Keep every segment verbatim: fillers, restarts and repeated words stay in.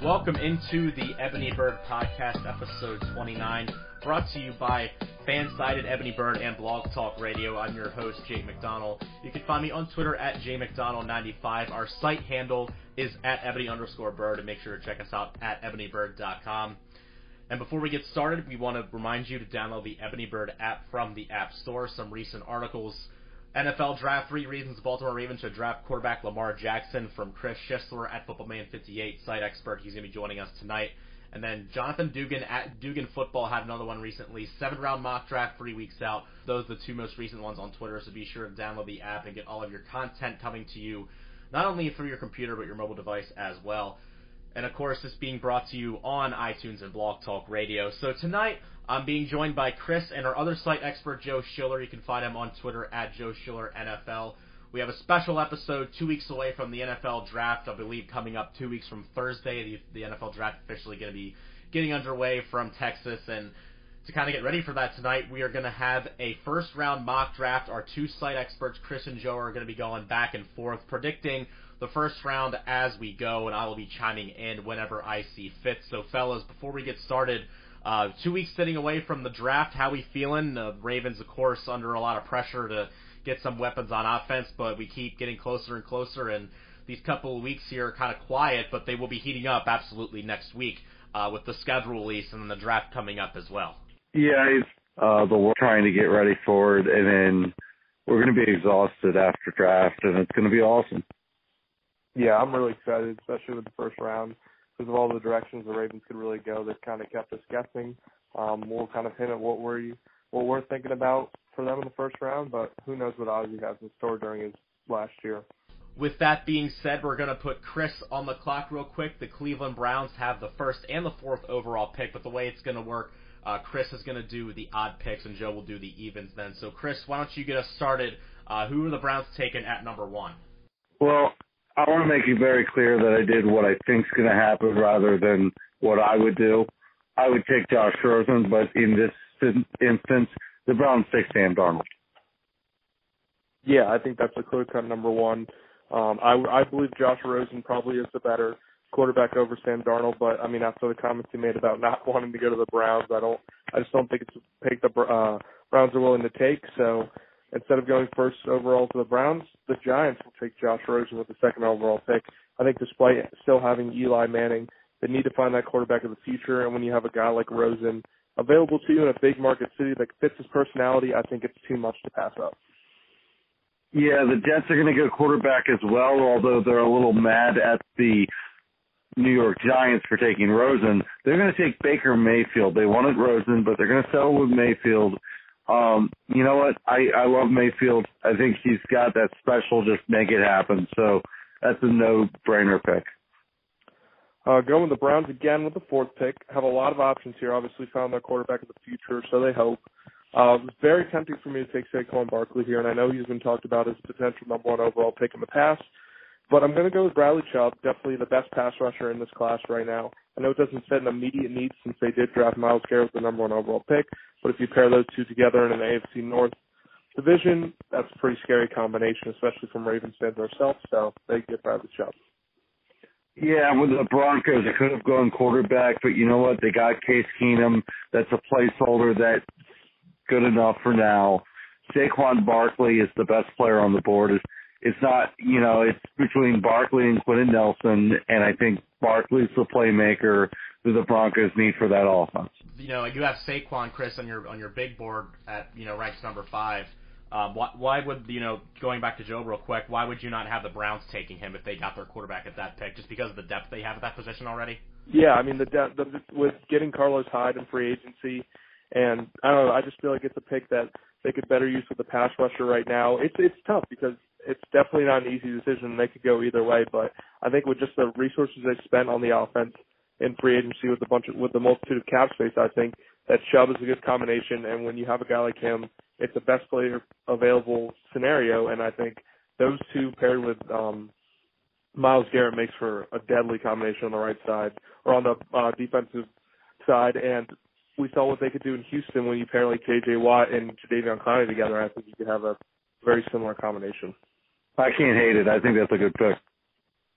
Welcome into the Ebony Bird Podcast, episode twenty-nine, brought to you by Fansided, Ebony Bird, and Blog Talk Radio. I'm your host, Jake McDonald. You can find me on Twitter at j mcdonald ninety-five. Our site handle is at ebony underscore bird, and make sure to check us out at ebony bird dot com. And before we get started, we want to remind you to download the Ebony Bird app from the App Store. Some recent articles: N F L Draft, Three Reasons Baltimore Ravens Should Draft Quarterback Lamar Jackson, from Chris Schisler at Footballman fifty-eight, site expert. He's going to be joining us tonight. And then Jonathan Dugan at Dugan Football had another one recently. Seven-round mock draft, three weeks out. Those are the two most recent ones on Twitter, so be sure to download the app and get all of your content coming to you, not only through your computer, but your mobile device as well. And, of course, this being brought to you on iTunes and Blog Talk Radio. So tonight, I'm being joined by Chris and our other site expert, Joe Schiller. You can find him on Twitter at Joe Schiller N F L. We have a special episode two weeks away from the N F L Draft, I believe coming up two weeks from Thursday. The, the N F L Draft officially going to be getting underway from Texas. And to kind of get ready for that tonight, we are going to have a first-round mock draft. Our two site experts, Chris and Joe, are going to be going back and forth, predicting the first round as we go, and I will be chiming in whenever I see fit. So, fellas, before we get started, uh, two weeks sitting away from the draft, how we feeling? The uh, Ravens, of course, under a lot of pressure to get some weapons on offense, but we keep getting closer and closer, and these couple of weeks here are kind of quiet, but they will be heating up absolutely next week uh, with the schedule release and then the draft coming up as well. Yeah, uh, but we're trying to get ready for it, and then we're going to be exhausted after draft, and it's going to be awesome. Yeah, I'm really excited, especially with the first round, because of all the directions the Ravens could really go. They've kind of kept us guessing. Um, we'll kind of hint at what we're, what we're thinking about for them in the first round, but who knows what Ozzie has in store during his last year. With that being said, we're going to put Chris on the clock real quick. The Cleveland Browns have the first and the fourth overall pick, but the way it's going to work, uh, Chris is going to do the odd picks, and Joe will do the evens then. So, Chris, why don't you get us started? Uh, who are the Browns taking at number one? Well, I want to make it very clear that I did what I think's going to happen rather than what I would do. I would take Josh Rosen, but in this instance, the Browns take Sam Darnold. Yeah, I think that's a clear-cut number one. Um, I, I believe Josh Rosen probably is the better quarterback over Sam Darnold, but I mean, after the comments he made about not wanting to go to the Browns, I don't, I just don't think it's a pick the uh, Browns are willing to take. So instead of going first overall to the Browns, the Giants will take Josh Rosen with the second overall pick. I think despite still having Eli Manning, they need to find that quarterback of the future, and when you have a guy like Rosen available to you in a big market city that fits his personality, I think it's too much to pass up. Yeah, the Jets are going to get a quarterback as well, although they're a little mad at the New York Giants for taking Rosen. They're going to take Baker Mayfield. They wanted Rosen, but they're going to settle with Mayfield. Um, you know what? I, I love Mayfield. I think he's got that special just make it happen. So that's a no-brainer pick. Uh, going with the Browns again with the fourth pick. Have a lot of options here. Obviously found their quarterback of the future, so they hope. Uh, it was very tempting for me to take Saquon Barkley here, and I know he's been talked about as a potential number one overall pick in the past. But I'm going to go with Bradley Chubb, definitely the best pass rusher in this class right now. I know it doesn't fit an immediate need since they did draft Myles Garrett with the number one overall pick, but if you pair those two together in an A F C North division, that's a pretty scary combination, especially from Ravens fans ourselves, so they get Bradley Chubb. Yeah, with the Broncos, they could have gone quarterback, but you know what? They got Case Keenum. That's a placeholder that's good enough for now. Saquon Barkley is the best player on the board. It's, it's not, you know, it's between Barkley and Quentin Nelson, and I think Barkley's the playmaker that the Broncos need for that offense. You know, you have Saquon, Chris, on your on your big board at, you know, ranked number five. Um, why, why would, you know, going back to Joe real quick, why would you not have the Browns taking him if they got their quarterback at that pick, just because of the depth they have at that position already? Yeah, I mean, the depth, the, with getting Carlos Hyde in free agency, and I don't know, I just feel like it's a pick that they could better use with the pass rusher right now. It's it's tough because it's definitely not an easy decision. They could go either way, but I think with just the resources they spent on the offense in free agency with a bunch of, with the multitude of cap space, I think that Chubb is a good combination. And when you have a guy like him, it's the best player available scenario. And I think those two paired with um, Myles Garrett makes for a deadly combination on the right side or on the uh, defensive side. And we saw what they could do in Houston when you pair like J J Watt and Jadeveon Clowney together. I think you could have a very similar combination. I can't hate it. I think that's a good pick.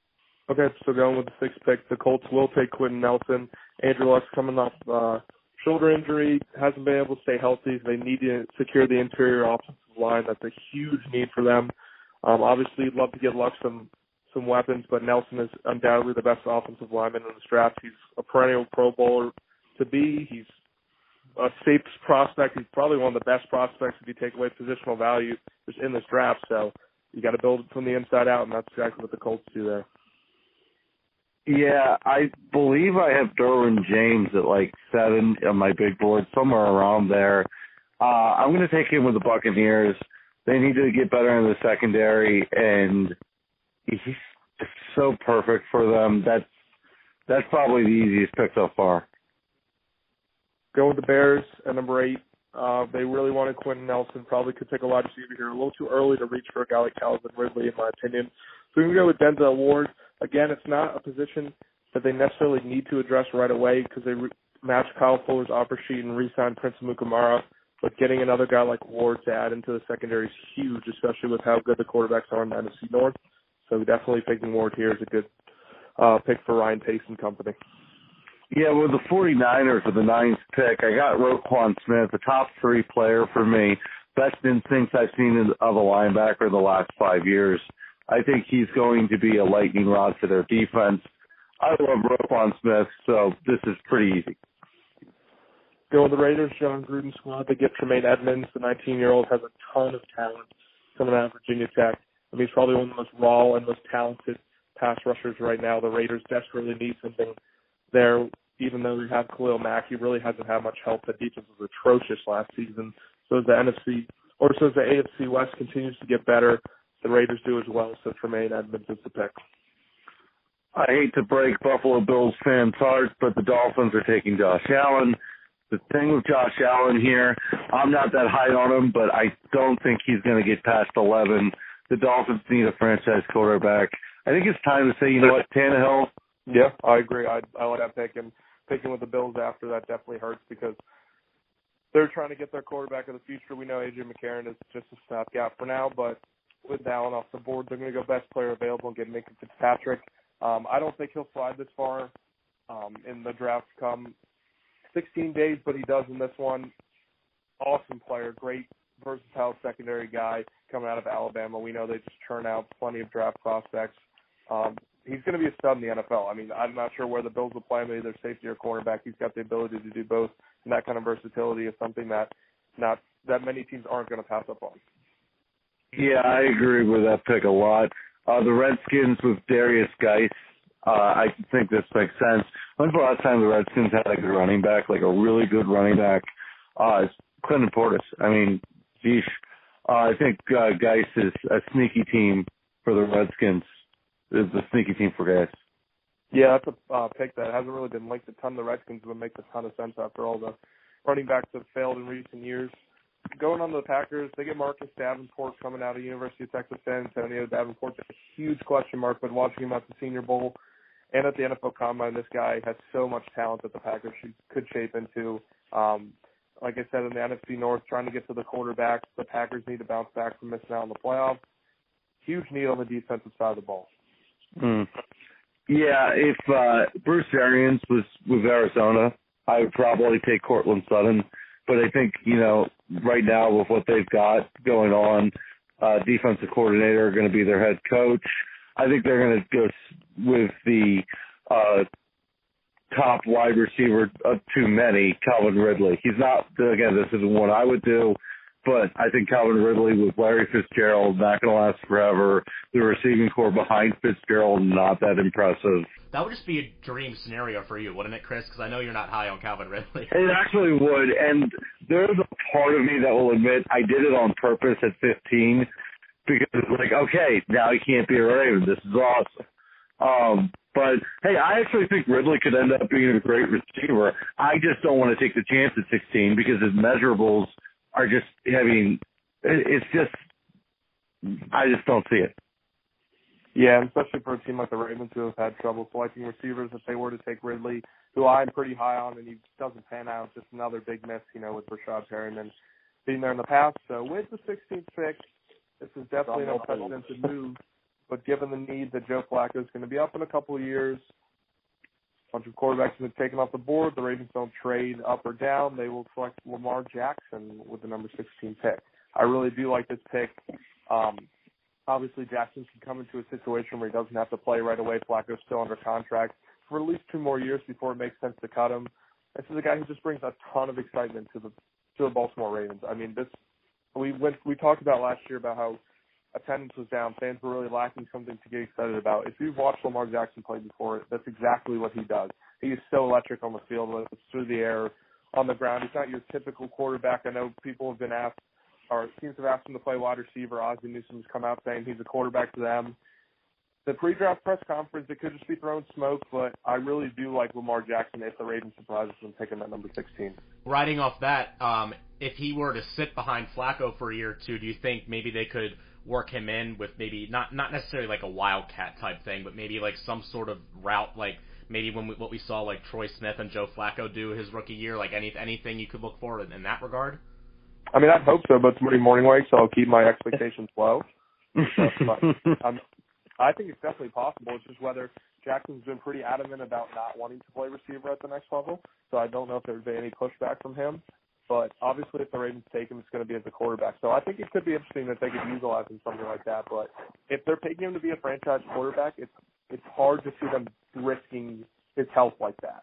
Okay, so going with the sixth pick, the Colts will take Quentin Nelson. Andrew Luck's coming off uh, shoulder injury, hasn't been able to stay healthy. They need to secure the interior offensive line. That's a huge need for them. Um, obviously, you'd love to get Luck some some weapons, but Nelson is undoubtedly the best offensive lineman in this draft. He's a perennial Pro Bowler to be. He's a safe prospect. He's probably one of the best prospects if you take away positional value just in this draft. So you got to build it from the inside out, and that's exactly what the Colts do there. Yeah, I believe I have Derwin James at like seven on my big board, somewhere around there. Uh, I'm going to take him with the Buccaneers. They need to get better in the secondary, and he's just so perfect for them. That's that's probably the easiest pick so far. Going with the Bears at number eight. Uh, they really wanted Quentin Nelson. Probably could take a wide receiver here. A little too early to reach for a guy like Calvin Ridley, in my opinion. So we're going to go with Denzel Ward. Again, it's not a position that they necessarily need to address right away because they re- match Kyle Fuller's offer sheet and re-sign Prince Amukamara. But getting another guy like Ward to add into the secondary is huge, especially with how good the quarterbacks are in the N F C North. So definitely picking Ward here is a good uh, pick for Ryan Pace and company. Yeah, with the 49ers for the ninth pick, I got Roquan Smith, the top three player for me. Best instincts I've seen of a linebacker in the last five years. I think he's going to be a lightning rod for their defense. I love Roquan Smith, so this is pretty easy. Go with the Raiders, John Gruden squad. They get Tremaine Edmonds. The nineteen-year-old has a ton of talent coming out of Virginia Tech. I mean, he's probably one of the most raw and most talented pass rushers right now. The Raiders desperately need something there. Even though we have Khalil Mack, he really hasn't had much help. The defense was atrocious last season. So as the N F C, or so as the A F C West continues to get better, the Raiders do as well. So Tremaine Edmonds is the pick. I hate to break Buffalo Bills fans' hearts, but the Dolphins are taking Josh Allen. The thing with Josh Allen here, I'm not that high on him, but I don't think he's going to get past eleven. The Dolphins need a franchise quarterback. I think it's time to say, you know what, Tannehill. Yeah, I agree. I I like that pick, and picking with the Bills after that definitely hurts because they're trying to get their quarterback of the future. We know A J McCarron is just a stopgap for now, but with Allen off the board, they're going to go best player available and get Minka Fitzpatrick. Um, I don't think he'll slide this far um, in the draft come sixteen days, but he does in this one. Awesome player, great versatile secondary guy coming out of Alabama. We know they just churn out plenty of draft prospects. Um, he's going to be a stud in the N F L. I mean, I'm not sure where the Bills will play him, either safety or cornerback. He's got the ability to do both, and that kind of versatility is something that not that many teams aren't going to pass up on. Yeah, I agree with that pick a lot. Uh, the Redskins with Darius Geis, uh, I think this makes sense. When's the last time the Redskins had like a running back, like a really good running back? Uh, it's Clinton Portis. I mean, geez, uh, I think uh, Geis is a sneaky team for the Redskins. Is a sneaky team for Geis. Yeah, that's a uh, pick that hasn't really been linked a ton to the Redskins, but makes a ton of sense after all the running backs have failed in recent years. Going on to the Packers, they get Marcus Davenport coming out of University of Texas San Antonio. Davenport's a huge question mark, but watching him at the Senior Bowl and at the N F L Combine, this guy has so much talent that the Packers should, could shape into. Um, like I said, in the N F C North, trying to get to the quarterback, the Packers need to bounce back from missing out on the playoffs. Huge need on the defensive side of the ball. Mm. Yeah, if uh, Bruce Arians was with Arizona, I would probably take Cortland Sutton. But I think, you know, right now with what they've got going on, uh, defensive coordinator are going to be their head coach. I think they're going to go with the uh, top wide receiver of too many, Calvin Ridley. He's not, again, this isn't what I would do, but I think Calvin Ridley with Larry Fitzgerald not going to last forever. The receiving core behind Fitzgerald, not that impressive. That would just be a dream scenario for you, wouldn't it, Chris? Because I know you're not high on Calvin Ridley. It actually would, and there's a part of me that will admit I did it on purpose at fifteen because it's like, okay, now he can't be a Raven. This is awesome. Um, but, hey, I actually think Ridley could end up being a great receiver. I just don't want to take the chance at sixteen because his measurables are just, I mean, it's just, I just don't see it. Yeah, especially for a team like the Ravens who have had trouble selecting receivers. If they were to take Ridley, who I'm pretty high on, and he doesn't pan out, just another big miss, you know, with Rashad Perryman being there in the past. So with the sixteenth pick, this is definitely an unprecedented move But given the need that Joe Flacco is going to be up in a couple of years, a bunch of quarterbacks have been taken off the board. The Ravens don't trade up or down. They will select Lamar Jackson with the number sixteen pick. I really do like this pick. Um, obviously, Jackson can come into a situation where he doesn't have to play right away. Flacco's still under contract for at least two more years before it makes sense to cut him. This is a guy who just brings a ton of excitement to the to the Baltimore Ravens. I mean, this we went we talked about last year about how attendance was down. Fans were really lacking something to get excited about. If you've watched Lamar Jackson play before, that's exactly what he does. He is so electric on the field, whether it's through the air, on the ground. He's not your typical quarterback. I know people have been asked, or teams have asked him to play wide receiver. Ozzie Newsome's come out saying he's a quarterback to them. The pre-draft press conference, it could just be throwing smoke, but I really do like Lamar Jackson if the Ravens surprises them picking at number sixteen. Riding off that, um, if he were to sit behind Flacco for a year or two, do you think maybe they could work him in with maybe not not necessarily like a wildcat type thing, but maybe like some sort of route, like maybe when we, what we saw like Troy Smith and Joe Flacco do his rookie year, like any anything you could look for in, in that regard? I mean, I hope so, but it's Monday morning wake, so I'll keep my expectations low. But, um, I think it's definitely possible. It's just whether Jackson's been pretty adamant about not wanting to play receiver at the next level, so I don't know if there's been any pushback from him. But obviously, if the Ravens take him, it's going to be as a quarterback. So I think it could be interesting that they could utilize him something like that. But if they're picking him to be a franchise quarterback, it's it's hard to see them risking his health like that.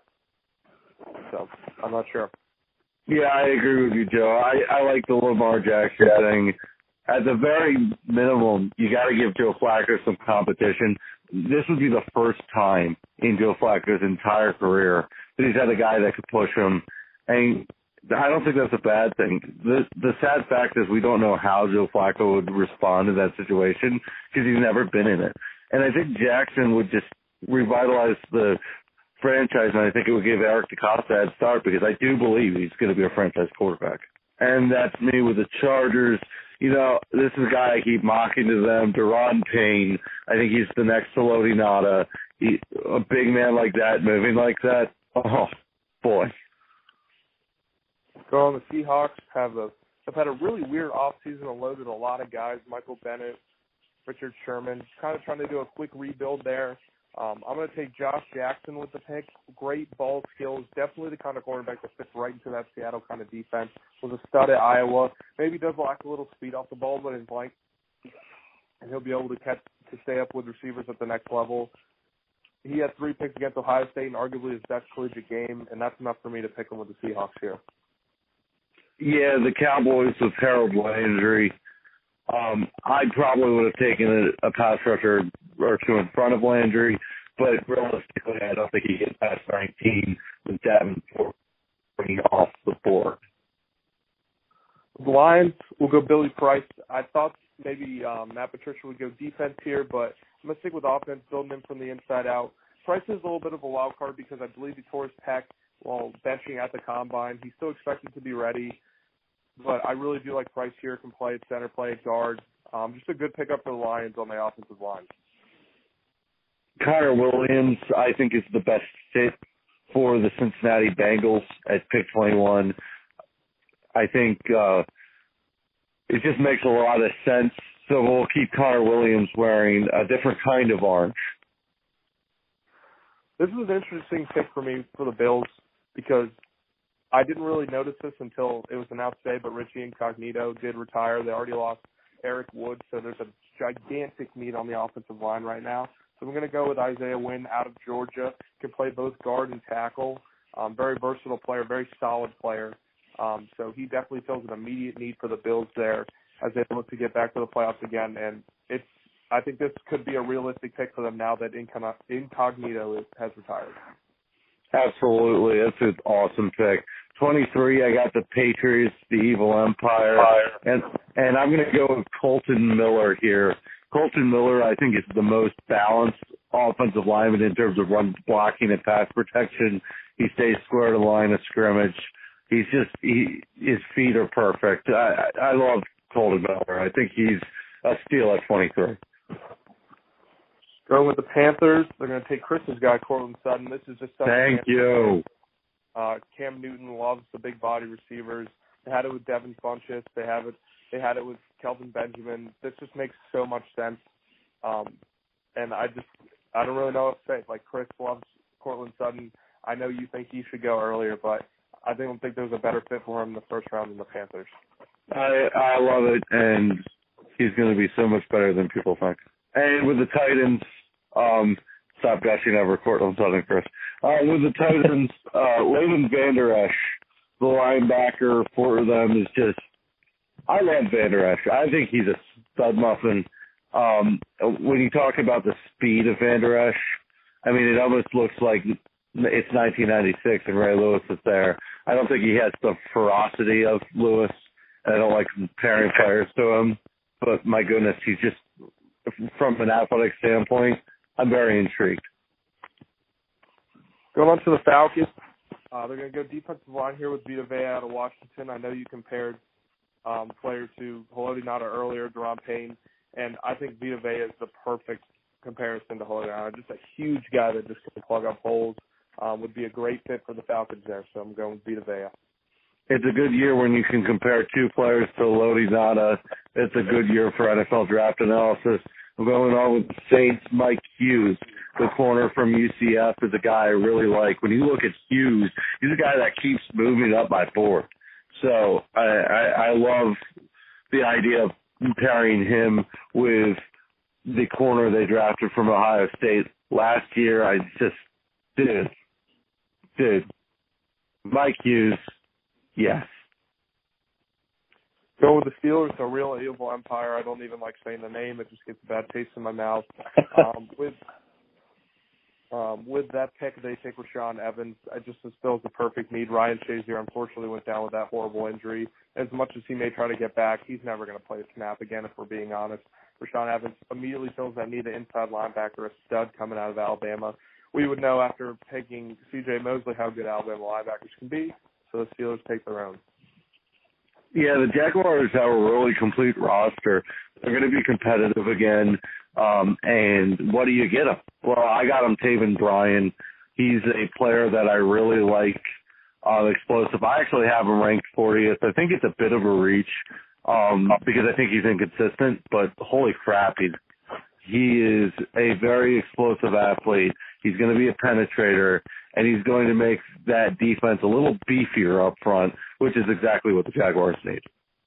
So I'm not sure. Yeah, I agree with you, Joe. I, I like the Lamar Jackson thing. At the very minimum, you got to give Joe Flacco some competition. This would be the first time in Joe Flacco's entire career that he's had a guy that could push him. And I don't think that's a bad thing. The the sad fact is we don't know how Joe Flacco would respond to that situation because he's never been in it. And I think Jackson would just revitalize the franchise, and I think it would give Eric DeCosta a head start because I do believe he's going to be a franchise quarterback. And that's me with the Chargers. You know, this is a guy I keep mocking to them, Deron Payne. I think he's the next Haloti Ngata. He, a big man like that, moving like that. Oh, boy. Go on, the Seahawks have a have had a really weird offseason and loaded a lot of guys. Michael Bennett, Richard Sherman, kind of trying to do a quick rebuild there. Um, I'm going to take Josh Jackson with the pick. Great ball skills. Definitely the kind of quarterback that fits right into that Seattle kind of defense. Was a stud at Iowa. Maybe does lack a little speed off the ball, but is blank. And he'll be able to catch to stay up with receivers at the next level. He had three picks against Ohio State and arguably his best collegiate game, and that's enough for me to pick him with the Seahawks here. Yeah, the Cowboys with Harold Landry. Um, I probably would have taken a, a pass rusher or two in front of Landry, but realistically, I don't think he gets past nineteen with Davenport bringing off the board. The Lions will go Billy Price. I thought maybe um, Matt Patricia would go defense here, but I'm going to stick with offense, building him from the inside out. Price is a little bit of a wild card because I believe he tore his pec while benching at the combine. He's still expected to be ready. But I really do like Price here. Can play at center, play at guard. Um, just a good pickup for the Lions on the offensive line. Connor Williams, I think, is the best fit for the Cincinnati Bengals at pick twenty-one. I think uh, it just makes a lot of sense. So we'll keep Connor Williams wearing a different kind of orange. This is an interesting pick for me for the Bills because I didn't really notice this until it was announced today, but Richie Incognito did retire. They already lost Eric Wood, so there's a gigantic need on the offensive line right now. So I'm going to go with Isaiah Wynn out of Georgia. Can play both guard and tackle. Um, very versatile player, very solid player. Um, so he definitely fills an immediate need for the Bills there as they look to get back to the playoffs again. And it's I think this could be a realistic pick for them now that Incognito is, has retired. Absolutely. That's an awesome pick. twenty-three, I got the Patriots, the Evil Empire. And and I'm going to go with Colton Miller here. Colton Miller, I think, is the most balanced offensive lineman in terms of run blocking and pass protection. He stays square to the line of scrimmage. He's just, he, his feet are perfect. I, I love Colton Miller. I think he's a steal at twenty-three. Going with the Panthers, they're going to take Chris's guy, Cortland Sutton. This is just Thank you. Uh, Cam Newton loves the big body receivers. They had it with Devin Funchess. They have it. They had it with Kelvin Benjamin. This just makes so much sense. Um, and I just I don't really know what to say. Like, Chris loves Cortland Sutton. I know you think he should go earlier, but I don't think there's a better fit for him in the first round than the Panthers. I I love it, and he's going to be so much better than people think. And with the Titans, um, stop gushing over Cortland Sutton, Chris. Uh, with the Titans, uh, Leighton Vander Esch, the linebacker for them, is just, I love Vander Esch. I think he's a stud muffin. Um, when you talk about the speed of Vander Esch, I mean, it almost looks like it's nineteen ninety-six and Ray Lewis is there. I don't think he has the ferocity of Lewis. I don't like comparing players to him, but my goodness, he's just, from an athletic standpoint, I'm very intrigued. Going on to the Falcons, uh, they're going to go defensive line here with Vita Vea out of Washington. I know you compared um, players to Haloti Ngata earlier, Daron Payne, and I think Vita Vea is the perfect comparison to Haloti Ngata. Just a huge guy that just can plug up holes. Um, would be a great fit for the Falcons there, so I'm going with Vita Vea. It's a good year when you can compare two players to Haloti Ngata. It's a good year for N F L draft analysis. I'm going on with the Saints. Mike Hughes, the corner from U C F, is a guy I really like. When you look at Hughes, he's a guy that keeps moving up my board. So I, I, I love the idea of pairing him with the corner they drafted from Ohio State last year. I just, dude, dude, Mike Hughes, yes. Go with the Steelers, a real evil empire. I don't even like saying the name. It just gets a bad taste in my mouth. Um, with um, with that pick, they take Rashaan Evans. I just fulfills the perfect need. Ryan Shazier unfortunately went down with that horrible injury. As much as he may try to get back, he's never going to play a snap again, if we're being honest. Rashaan Evans immediately fills that need, an inside linebacker, a stud coming out of Alabama. We would know after taking C J Mosley how good Alabama linebackers can be, so the Steelers take their own. Yeah, the Jaguars have a really complete roster. They're going to be competitive again. Um, and what do you get them? Well, I got him Taven Bryan. He's a player that I really like, uh, explosive. I actually have him ranked fortieth. I think it's a bit of a reach um, because I think he's inconsistent, but holy crap, he's, he is a very explosive athlete. He's going to be a penetrator, and he's going to make that defense a little beefier up front, which is exactly what the Jaguars need.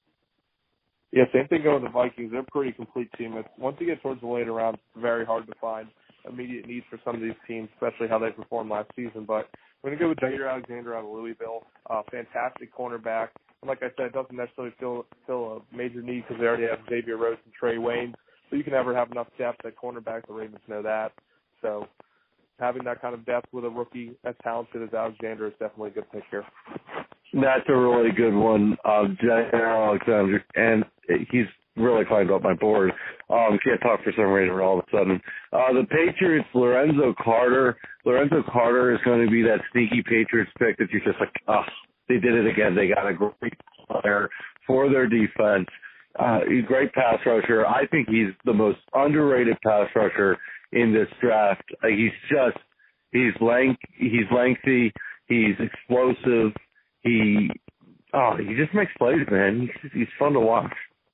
Yeah, same thing going with the Vikings. They're a pretty complete team. It's, once you get towards the later round, it's very hard to find immediate needs for some of these teams, especially how they performed last season. But we're going to go with Jair Alexander out of Louisville. Uh, fantastic cornerback. And like I said, it doesn't necessarily fill, fill a major need because they already have Xavier Rhodes and Trey Waynes. So you can never have enough depth at cornerback. The Ravens know that. So having that kind of depth with a rookie as talented as Alexander is definitely a good pick here. That's a really good one, uh, Jair Alexander, and he's really climbed up my board. Um, can't talk for some reason all of a sudden. Uh, the Patriots, Lorenzo Carter. Lorenzo Carter is going to be that sneaky Patriots pick that you're just like, oh, they did it again. They got a great player for their defense. Uh, he's a great pass rusher. I think he's the most underrated pass rusher in this draft. Uh, he's just, he's lank, he's lengthy, he's explosive. He, oh, he just makes plays, man. He's, he's fun to watch.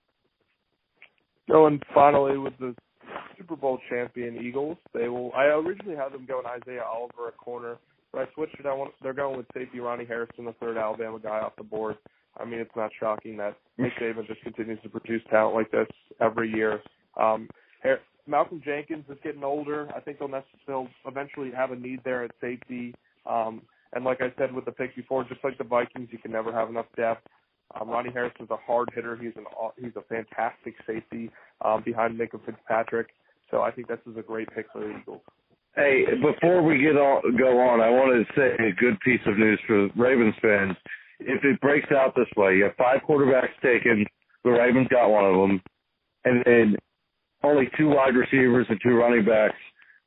Going finally with the Super Bowl champion Eagles, they will. I originally had them going Isaiah Oliver at corner, but I switched it. I want, they're going with safety Ronnie Harrison, the third Alabama guy off the board. I mean, it's not shocking that Nick Saban just continues to produce talent like this every year. Um, Malcolm Jenkins is getting older. I think they'll, they'll eventually have a need there at safety. Um, and like I said with the pick before, just like the Vikings, you can never have enough depth. Um, Ronnie Harrison's a hard hitter. He's an he's a fantastic safety um, behind Minka Fitzpatrick. So I think this is a great pick for the Eagles. Hey, before we get on, go on, I wanted to say a good piece of news for Ravens fans. If it breaks out this way, you have five quarterbacks taken, the Ravens got one of them, and then only two wide receivers and two running backs,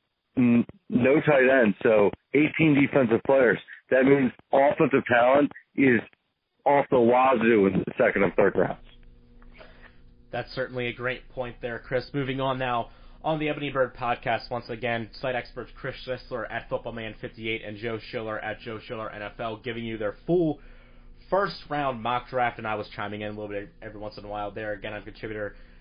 no tight ends, so eighteen defensive players. That means offensive talent is off the wazoo in the second and third rounds. That's certainly a great point there, Chris. Moving on now. On the Ebony Bird podcast, once again, site experts Chris Schlissler at Footballman fifty-eight and Joe Schiller at Joe Schiller N F L giving you their full first round mock draft, and I was chiming in a little bit every once in a while there. Again, I'm a contributor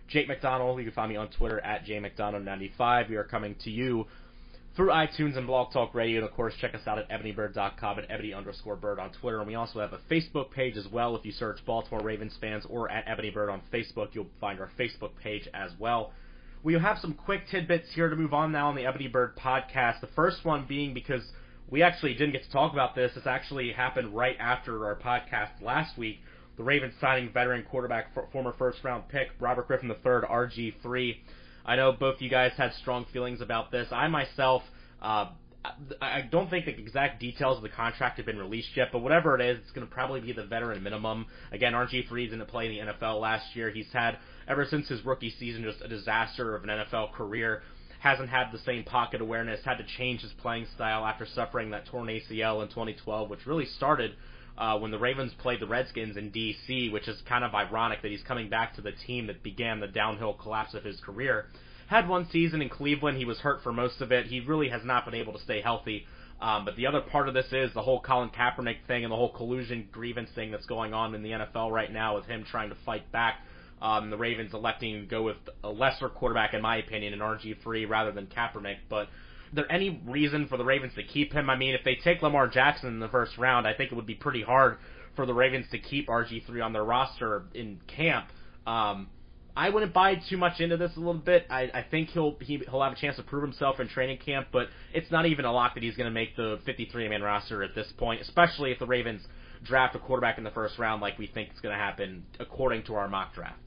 Jake McDonald. You can find me on Twitter at J McDonald ninety-five. We are coming to you through iTunes and Blog Talk Radio. And, of course, check us out at ebony bird dot com and ebony underscore bird on Twitter. And we also have a Facebook page as well. If you search Baltimore Ravens fans or at Ebony Bird on Facebook, you'll find our Facebook page as well. We have some quick tidbits here to move on now on the Ebony Bird podcast. The first one being because we actually didn't get to talk about this. This actually happened right after our podcast last week. The Ravens signing veteran quarterback, former first-round pick, Robert Griffin the third, R G three. I know both you guys had strong feelings about this. I myself, uh, I don't think the exact details of the contract have been released yet, but whatever it is, it's going to probably be the veteran minimum. Again, R G three didn't play in the N F L last year. He's had, ever since his rookie season, just a disaster of an N F L career. Hasn't had the same pocket awareness, had to change his playing style after suffering that torn A C L in twenty twelve, which really started Uh, when the Ravens played the Redskins in D C, which is kind of ironic that he's coming back to the team that began the downhill collapse of his career. Had one season in Cleveland. He was hurt for most of it. He really has not been able to stay healthy. Um, but the other part of this is the whole Colin Kaepernick thing and the whole collusion grievance thing that's going on in the N F L right now with him trying to fight back. Um, the Ravens electing to go with a lesser quarterback, in my opinion, in R G three rather than Kaepernick. But is there any reason for the Ravens to keep him? I mean, if they take Lamar Jackson in the first round, I think it would be pretty hard for the Ravens to keep R G three on their roster in camp. Um, I wouldn't buy too much into this a little bit. I, I think he'll he, he'll have a chance to prove himself in training camp, but it's not even a lock that he's going to make the fifty-three man roster at this point, especially if the Ravens draft a quarterback in the first round like we think is going to happen according to our mock draft.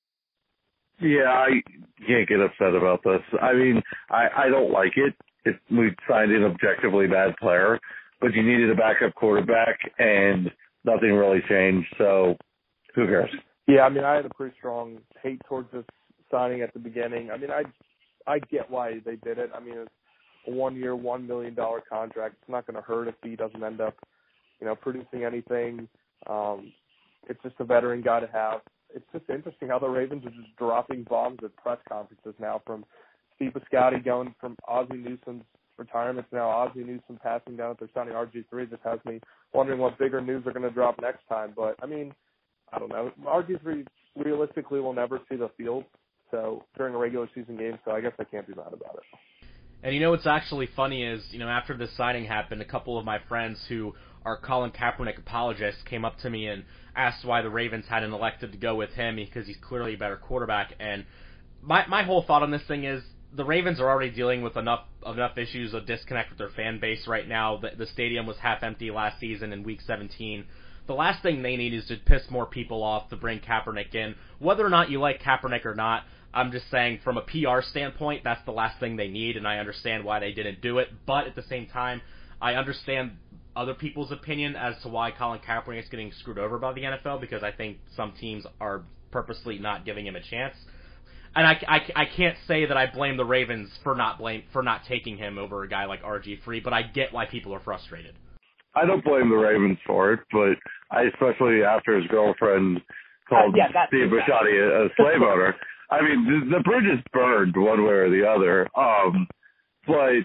Yeah, I can't get upset about this. I mean, I, I don't like it. If we signed an objectively bad player, but you needed a backup quarterback, and nothing really changed, so who cares? Yeah, I mean, I had a pretty strong hate towards this signing at the beginning. I mean, I I get why they did it. I mean, it's a one-year, one million dollars contract. It's not going to hurt if he doesn't end up, you know, producing anything. Um, it's just a veteran guy to have. It's just interesting how the Ravens are just dropping bombs at press conferences now, from Steve Bisciotti going from Ozzie Newsome's retirement to now Ozzie Newsome passing down at their signing R G three. Just has me wondering what bigger news they're going to drop next time. But, I mean, I don't know. R G three realistically will never see the field so during a regular season game, so I guess I can't be mad about it. And you know what's actually funny is, you know, after this signing happened, a couple of my friends who are Colin Kaepernick apologists came up to me and asked why the Ravens hadn't elected to go with him because he's clearly a better quarterback. And my my whole thought on this thing is the Ravens are already dealing with enough enough issues of disconnect with their fan base right now. The, the stadium was half empty last season in Week seventeen. The last thing they need is to piss more people off to bring Kaepernick in. Whether or not you like Kaepernick or not, I'm just saying from a P R standpoint, that's the last thing they need, and I understand why they didn't do it. But at the same time, I understand other people's opinion as to why Colin Kaepernick is getting screwed over by the N F L, because I think some teams are purposely not giving him a chance. And I, I, I can't say that I blame the Ravens for not blame for not taking him over a guy like R G three, but I get why people are frustrated. I don't blame the Ravens for it, but I especially after his girlfriend called uh, yeah, Steve Bisciotti a, a slave owner. I mean, the, the bridge is burned one way or the other. Um, but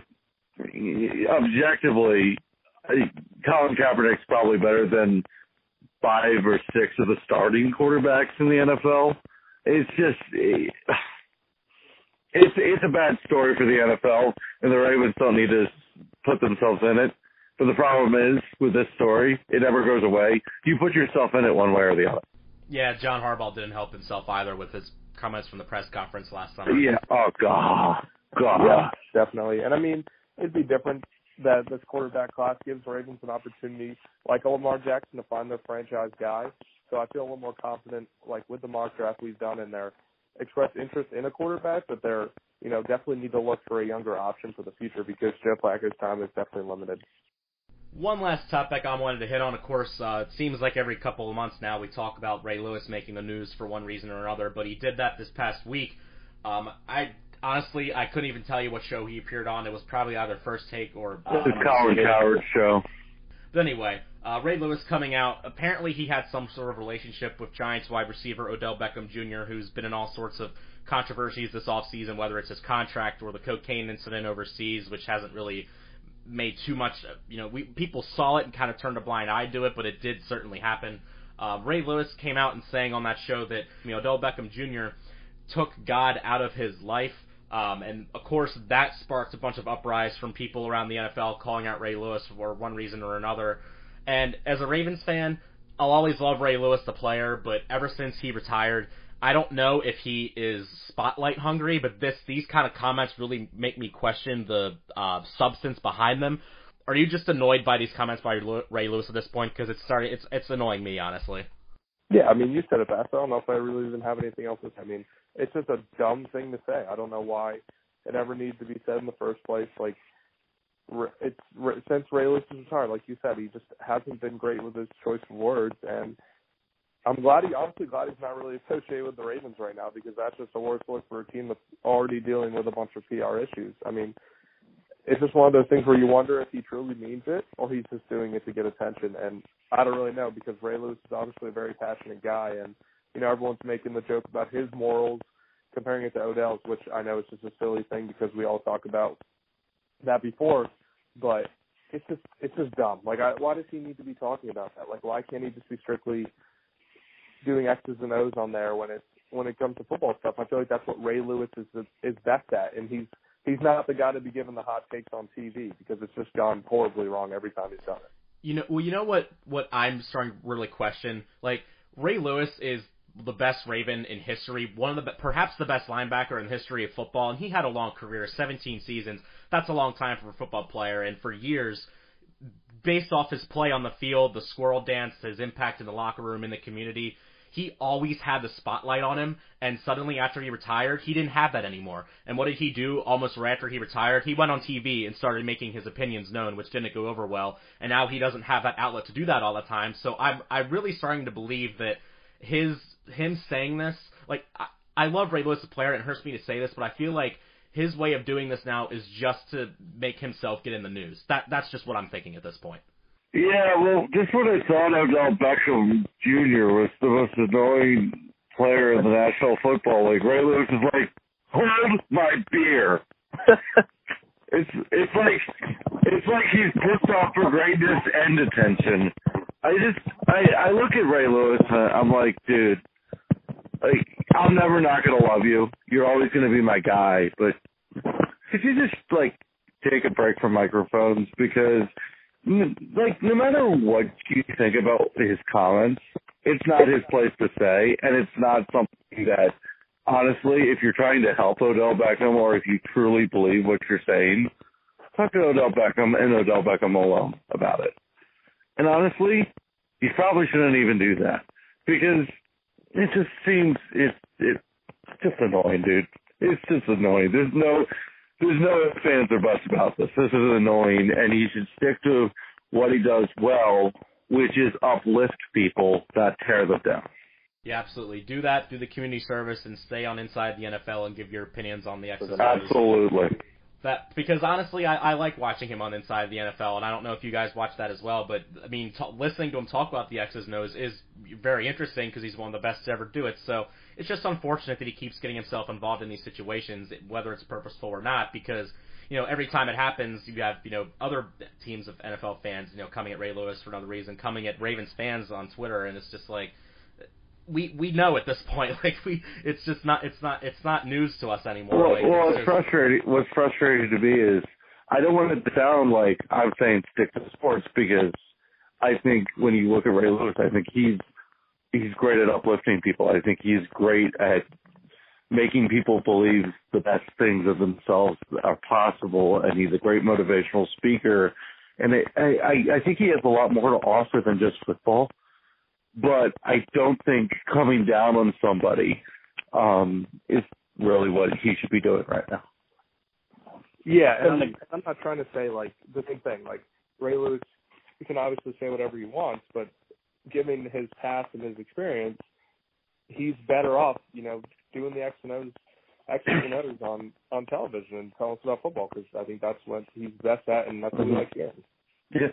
objectively, Colin Kaepernick's probably better than five or six of the starting quarterbacks in the N F L. It's just, it's it's a bad story for the N F L, and the Ravens don't need to put themselves in it. But the problem is, with this story, it never goes away. You put yourself in it one way or the other. Yeah, John Harbaugh didn't help himself either with his comments from the press conference last summer. Yeah, oh, God. God. Yeah, definitely. And, I mean, it'd be different that this quarterback class gives Ravens an opportunity, like Lamar Jackson, to find their franchise guy. So I feel a little more confident, like with the mock draft we've done, in their expressed interest in a quarterback, but they're, you know, definitely need to look for a younger option for the future because Joe Flacco's time is definitely limited. One last topic I wanted to hit on, of course, uh, it seems like every couple of months now we talk about Ray Lewis making the news for one reason or another, but he did that this past week. Um, I honestly, I couldn't even tell you what show he appeared on. It was probably either First Take or... Uh, the Colin Cowherd show. But anyway, uh, Ray Lewis coming out. Apparently he had some sort of relationship with Giants wide receiver Odell Beckham Junior, who's been in all sorts of controversies this offseason, whether it's his contract or the cocaine incident overseas, which hasn't really made too much, you know, we people saw it and kind of turned a blind eye to it, but it did certainly happen. Uh, Ray Lewis came out and saying on that show that, you know, Odell Beckham Junior took God out of his life. Um, and, of course, that sparked a bunch of uprise from people around the N F L calling out Ray Lewis for one reason or another. And as a Ravens fan, I'll always love Ray Lewis, the player, but ever since he retired, I don't know if he is spotlight hungry, but this these kind of comments really make me question the uh, substance behind them. Are you just annoyed by these comments by Ray Lewis at this point? Because it's starting, it's it's annoying me, honestly. Yeah, I mean, you said it best. I don't know if I really even have anything else to say. I mean, it's just a dumb thing to say. I don't know why it ever needs to be said in the first place. Like, it's since Ray Lewis is retired, like you said, he just hasn't been great with his choice of words, and I'm glad he, honestly glad he's not really associated with the Ravens right now, because that's just a worse look for a team that's already dealing with a bunch of P R issues. I mean, it's just one of those things where you wonder if he truly means it or he's just doing it to get attention. And I don't really know, because Ray Lewis is obviously a very passionate guy, and, you know, everyone's making the joke about his morals, comparing it to Odell's, which I know is just a silly thing because we all talk about that before, but it's just it's just dumb. Like, I, why does he need to be talking about that? Like, why can't he just be strictly doing X's and O's on there when it's when it comes to football stuff? I feel like that's what Ray Lewis is is best at, and he's he's not the guy to be given the hot takes on T V, because it's just gone horribly wrong every time he's done it. You know, well, you know what what I'm starting to really question? Like, Ray Lewis is the best Raven in history, one of the perhaps the best linebacker in the history of football, and he had a long career, seventeen seasons. That's a long time for a football player, and for years, based off his play on the field, the squirrel dance, his impact in the locker room, in the community, he always had the spotlight on him, and suddenly after he retired, he didn't have that anymore. And what did he do almost right after he retired? He went on T V and started making his opinions known, which didn't go over well, and now he doesn't have that outlet to do that all the time. So I'm I'm really starting to believe that his him saying this, like, I, I love Ray Lewis, the player, and it hurts me to say this, but I feel like his way of doing this now is just to make himself get in the news. That That's just what I'm thinking at this point. Yeah, well, just when I thought Odell Beckham Junior was the most annoying player in the National Football League, Ray Lewis is like, hold my beer. it's it's like it's like he's pissed off for greatness and attention. I just I, I look at Ray Lewis and I'm like, dude, like, I'm never not gonna love you. You're always gonna be my guy, but could you just like take a break from microphones? Because like, no matter what you think about his comments, it's not his place to say, and it's not something that, honestly, if you're trying to help Odell Beckham or if you truly believe what you're saying, talk to Odell Beckham and Odell Beckham alone about it. And honestly, you probably shouldn't even do that, because it just seems it's it's just annoying, dude. It's just annoying. There's no there's no ifs or buts about this. This is annoying, and he should stick to what he does well, which is uplift people, not tear them down. Yeah, absolutely. Do that, do the community service, and stay on Inside the N F L and give your opinions on the X's and O's. Absolutely. That, because honestly, I, I like watching him on Inside the N F L, and I don't know if you guys watch that as well, but I mean, t- listening to him talk about the X's and O's is very interesting because he's one of the best to ever do it. So it's just unfortunate that he keeps getting himself involved in these situations, whether it's purposeful or not, because, you know, every time it happens, you have, you know, other teams of N F L fans, you know, coming at Ray Lewis for another reason, coming at Ravens fans on Twitter, and it's just like, we we know at this point, like, we it's just not it's not it's not news to us anymore. Well, like, well it's what's just, frustrating what's frustrating to me is I don't want it to sound like I'm saying stick to sports, because I think when you look at Ray Lewis, I think he's he's great at uplifting people. I think he's great at making people believe the best things of themselves are possible, and he's a great motivational speaker. And it, I, I think he has a lot more to offer than just football. But I don't think coming down on somebody um, is really what he should be doing right now. Yeah, and I'm, I'm not trying to say, like, the same thing. Like, Ray Lewis, he can obviously say whatever he wants, but given his past and his experience, he's better off, you know, doing the X and O's, X's and O's on, on television and telling us about football, because I think that's what he's best at, and that's what we like hearing. Yeah.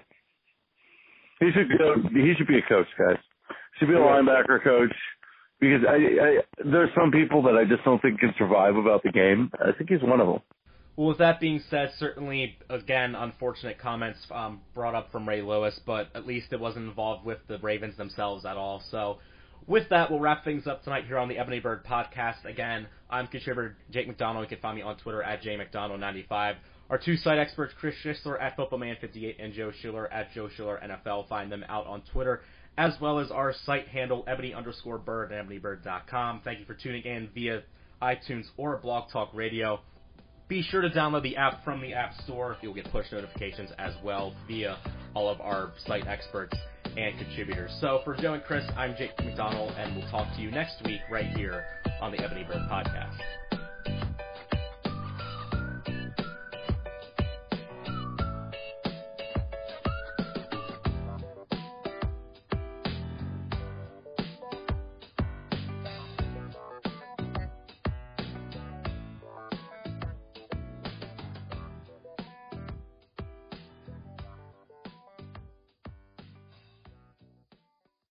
He should go, he should be a coach, guys. Should be a linebacker coach, because I, I there's some people that I just don't think can survive without the game. I think he's one of them. Well, with that being said, certainly, again, unfortunate comments um, brought up from Ray Lewis, but at least it wasn't involved with the Ravens themselves at all. So with that, we'll wrap things up tonight here on the Ebony Bird Podcast. Again, I'm contributor Jake McDonald. You can find me on Twitter at J McDonald ninety-five. Our two site experts, Chris Schisler at Footballman fifty-eight and Joe Schiller at Joe Schiller N F L. Find them out on Twitter, as well as our site handle, ebony underscore bird at ebony bird dot com. Thank you for tuning in via iTunes or Blog Talk Radio. Be sure to download the app from the App Store. You'll get push notifications as well via all of our site experts and contributors. So for Joe and Chris, I'm Jake McDonald, and we'll talk to you next week right here on the Ebony Bird Podcast.